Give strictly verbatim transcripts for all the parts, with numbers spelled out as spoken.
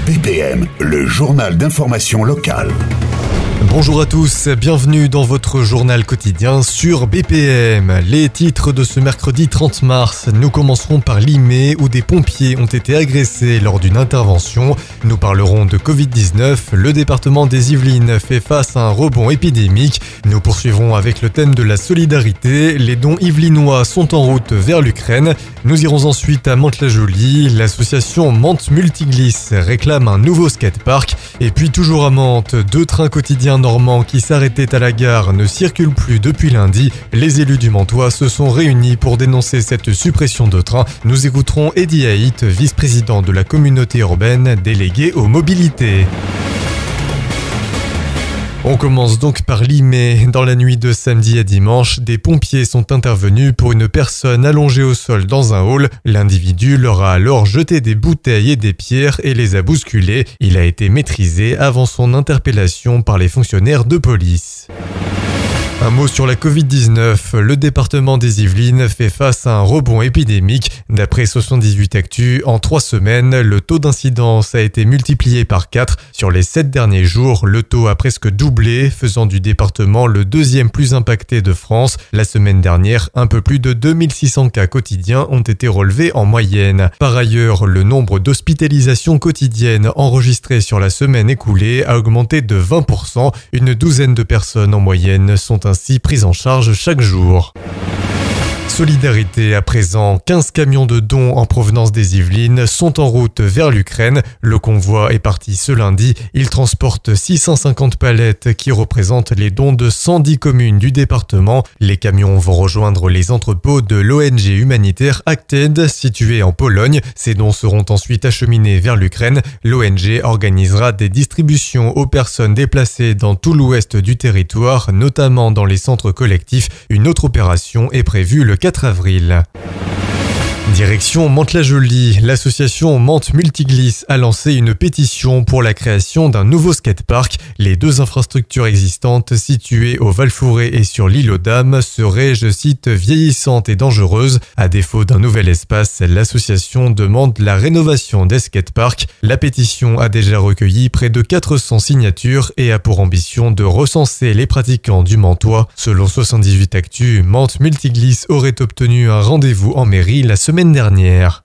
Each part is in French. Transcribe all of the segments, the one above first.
B P M, le journal d'information locale. Bonjour à tous, bienvenue dans votre journal quotidien sur B P M. Les titres de ce mercredi trente mars, nous commencerons par Limay où des pompiers ont été agressés lors d'une intervention. Nous parlerons de covid dix-neuf, le département des Yvelines fait face à un rebond épidémique. Nous poursuivrons avec le thème de la solidarité, les dons yvelinois sont en route vers l'Ukraine. Nous irons ensuite à Mantes-la-Jolie, l'association Mantes Multiglisse réclame un nouveau skatepark. Et puis toujours à Mantes, deux trains quotidiens normands qui s'arrêtaient à la gare ne circulent plus depuis lundi. Les élus du Mantois se sont réunis pour dénoncer cette suppression de trains. Nous écouterons Eddy Haït, vice-président de la communauté urbaine délégué aux mobilités. On commence donc par Limay. Dans la nuit de samedi à dimanche, des pompiers sont intervenus pour une personne allongée au sol dans un hall. L'individu leur a alors jeté des bouteilles et des pierres et les a bousculés. Il a été maîtrisé avant son interpellation par les fonctionnaires de police. Un mot sur la covid dix-neuf, le département des Yvelines fait face à un rebond épidémique. D'après soixante-dix-huit Actu, en trois semaines, le taux d'incidence a été multiplié par quatre. Sur les sept derniers jours, le taux a presque doublé, faisant du département le deuxième plus impacté de France. La semaine dernière, un peu plus de deux mille six cents cas quotidiens ont été relevés en moyenne. Par ailleurs, le nombre d'hospitalisations quotidiennes enregistrées sur la semaine écoulée a augmenté de vingt pour cent. Une douzaine de personnes en moyenne sont ainsi prises en charge chaque jour. Solidarité à présent, quinze camions de dons en provenance des Yvelines sont en route vers l'Ukraine. Le convoi est parti ce lundi. Il transporte six cent cinquante palettes qui représentent les dons de cent dix communes du département. Les camions vont rejoindre les entrepôts de l'O N G humanitaire Acted situé en Pologne. Ces dons seront ensuite acheminés vers l'Ukraine. L'O N G organisera des distributions aux personnes déplacées dans tout l'ouest du territoire, notamment dans les centres collectifs. Une autre opération est prévue le quatre avril. Direction Mantes-la-Jolie, l'association Mantes Multiglisse a lancé une pétition pour la création d'un nouveau skatepark. Les deux infrastructures existantes situées au Val-Fouré et sur l'île aux Dames seraient, je cite, vieillissantes et dangereuses. À défaut d'un nouvel espace, l'association demande la rénovation des skateparks. La pétition a déjà recueilli près de quatre cents signatures et a pour ambition de recenser les pratiquants du Mantois. Selon soixante-dix-huit Actu, Mantes Multiglisse aurait obtenu un rendez-vous en mairie la semaine dernière.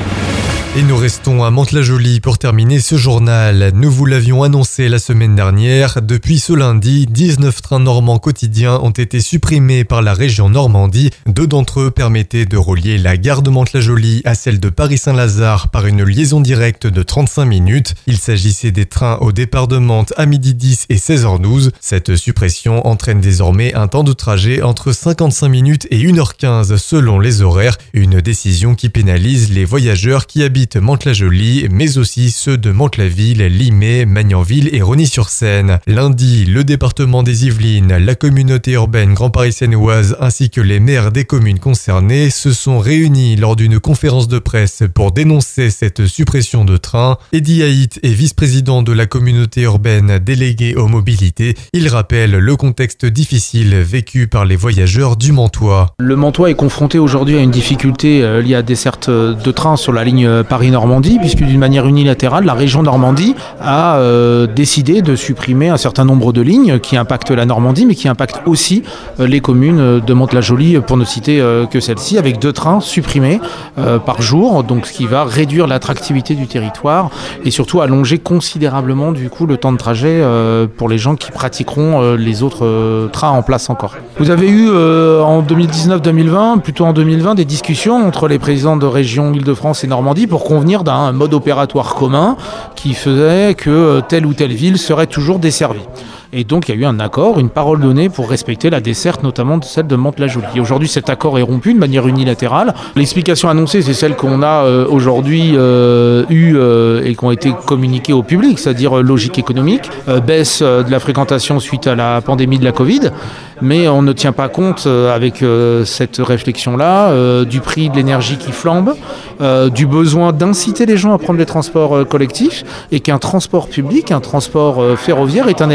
Et nous restons à Mantes-la-Jolie pour terminer ce journal. Nous vous l'avions annoncé la semaine dernière. Depuis ce lundi, dix-neuf trains normands quotidiens ont été supprimés par la région Normandie. Deux d'entre eux permettaient de relier la gare de Mantes-la-Jolie à celle de Paris-Saint-Lazare par une liaison directe de trente-cinq minutes. Il s'agissait des trains au départ de Mantes à midi dix et seize heures douze. Cette suppression entraîne désormais un temps de trajet entre cinquante-cinq minutes et une heure quinze selon les horaires. Une décision qui pénalise les voyageurs qui habitent Mantes-la-Jolie, mais aussi ceux de Mantes-la-Ville, Limay, Magnanville et Rosny-sur-Seine. Lundi, le département des Yvelines, la communauté urbaine Grand Paris Seine-et-Oise ainsi que les maires des communes concernées se sont réunis lors d'une conférence de presse pour dénoncer cette suppression de train. Eddy Haït est vice-président de la communauté urbaine délégué aux mobilités. Il rappelle le contexte difficile vécu par les voyageurs du Mantois. Le Mantois est confronté aujourd'hui à une difficulté euh, liée à desserte de train sur la ligne Paris-Normandie, puisque d'une manière unilatérale, la région Normandie a euh, décidé de supprimer un certain nombre de lignes qui impactent la Normandie, mais qui impactent aussi euh, les communes de Mantes-la-Jolie, pour ne citer euh, que celle-ci, avec deux trains supprimés euh, par jour, donc ce qui va réduire l'attractivité du territoire et surtout allonger considérablement du coup le temps de trajet euh, pour les gens qui pratiqueront euh, les autres euh, trains en place encore. Vous avez eu euh, en deux mille dix-neuf deux mille vingt, plutôt en deux mille vingt, des discussions entre les présidents de région Île-de-France et Normandie pour convenir d'un mode opératoire commun qui faisait que telle ou telle ville serait toujours desservie. Et donc il y a eu un accord, une parole donnée pour respecter la desserte, notamment de celle de Mantes-la-Jolie. Aujourd'hui, cet accord est rompu de manière unilatérale. L'explication annoncée, c'est celle qu'on a euh, aujourd'hui euh, eue euh, et qui ont été communiquées au public, c'est-à-dire euh, logique économique, euh, baisse euh, de la fréquentation suite à la pandémie de la Covid. Mais on ne tient pas compte euh, avec euh, cette réflexion-là euh, du prix de l'énergie qui flambe, euh, du besoin d'inciter les gens à prendre les transports euh, collectifs et qu'un transport public, un transport euh, ferroviaire est un élément d'attractivité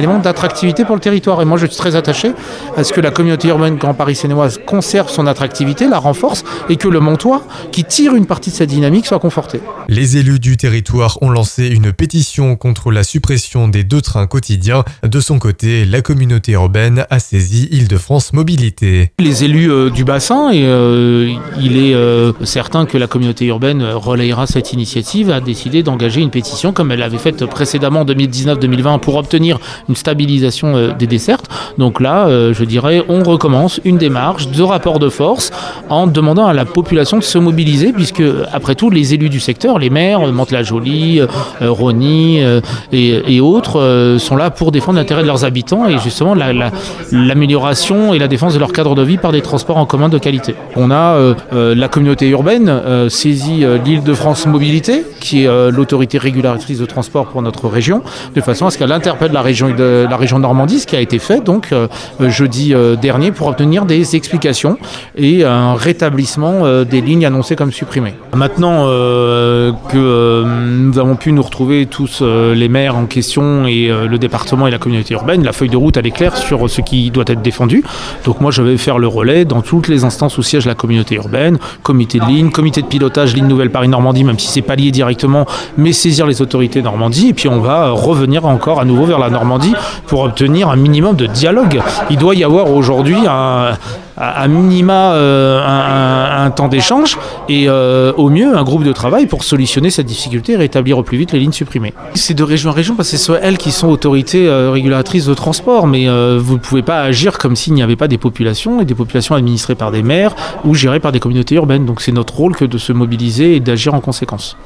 attractivité pour le territoire. Et moi, je suis très attaché à ce que la communauté urbaine Grand Paris Seine-et-Oise conserve son attractivité, la renforce, et que le Montois, qui tire une partie de sa dynamique, soit conforté. Les élus du territoire ont lancé une pétition contre la suppression des deux trains quotidiens. De son côté, la communauté urbaine a saisi Île-de-France Mobilité. Les élus euh, du bassin, et euh, il est euh, certain que la communauté urbaine relayera cette initiative, a décidé d'engager une pétition comme elle l'avait faite précédemment en deux mille dix-neuf deux mille vingt pour obtenir une stabilisation euh, des dessertes. Donc là, euh, je dirais, on recommence une démarche de rapport de force en demandant à la population de se mobiliser, puisque après tout, les élus du secteur, les maires, Mantes-la-Jolie, euh, Rosny euh, et, et autres, euh, sont là pour défendre l'intérêt de leurs habitants et justement la, la, l'amélioration et la défense de leur cadre de vie par des transports en commun de qualité. On a euh, euh, la communauté urbaine euh, saisit euh, l'Île-de-France Mobilité, qui est euh, l'autorité régulatrice de transport pour notre région, de façon à ce qu'elle interpelle la région de la région Normandie, ce qui a été fait donc euh, jeudi euh, dernier pour obtenir des explications et un rétablissement euh, des lignes annoncées comme supprimées. Maintenant euh, que euh, nous avons pu nous retrouver tous euh, les maires en question et euh, le département et la communauté urbaine, la feuille de route elle est claire sur ce qui doit être défendu. Donc moi je vais faire le relais dans toutes les instances où siège la communauté urbaine, comité de ligne, comité de pilotage ligne Nouvelle Paris Normandie, même si c'est pas lié directement, mais saisir les autorités Normandie, et puis on va revenir encore à nouveau vers la Normandie pour obtenir un minimum de dialogue. Il doit y avoir aujourd'hui un, un minima euh, un, un, un temps d'échange et euh, au mieux un groupe de travail pour solutionner cette difficulté et rétablir au plus vite les lignes supprimées. C'est de région en région parce que c'est soit elles qui sont autorités euh, régulatrices de transport, mais euh, vous ne pouvez pas agir comme s'il n'y avait pas des populations et des populations administrées par des maires ou gérées par des communautés urbaines. Donc c'est notre rôle que de se mobiliser et d'agir en conséquence.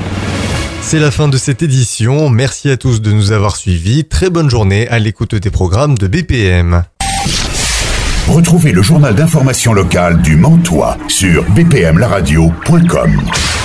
C'est la fin de cette édition. Merci à tous de nous avoir suivis. Très bonne journée à l'écoute des programmes de B P M. Retrouvez le journal d'information locale du Montois sur b p m la radio point com.